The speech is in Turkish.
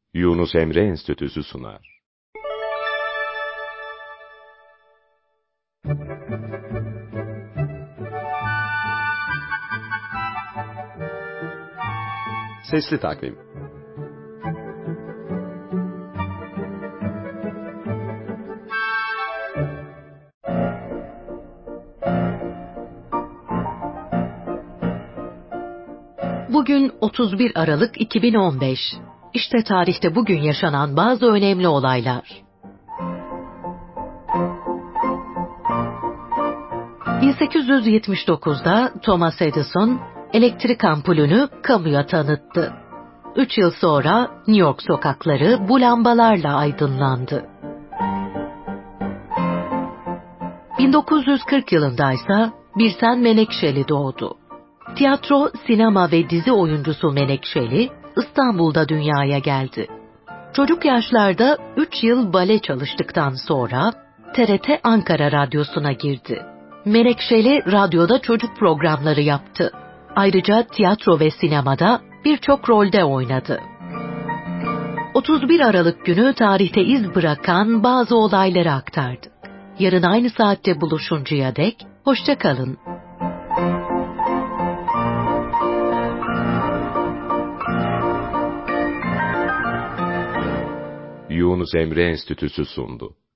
Yunus Emre Enstitüsü sunar. Sesli Takvim. Bugün 31 Aralık 2015. İşte tarihte bugün yaşanan bazı önemli olaylar. 1879'da Thomas Edison elektrik ampulünü kamuya tanıttı. 3 yıl sonra New York sokakları bu lambalarla aydınlandı. 1940 yılında ise Birsen Menekşeli doğdu. Tiyatro, sinema ve dizi oyuncusu Menekşeli, İstanbul'da dünyaya geldi. Çocuk yaşlarda 3 yıl bale çalıştıktan sonra TRT Ankara Radyosu'na girdi. Menekşeli radyoda çocuk programları yaptı. Ayrıca tiyatro ve sinemada birçok rolde oynadı. 31 Aralık günü tarihte iz bırakan bazı olayları aktardık. Yarın aynı saatte buluşuncaya dek hoşça kalın. Yunus Emre Enstitüsü sundu.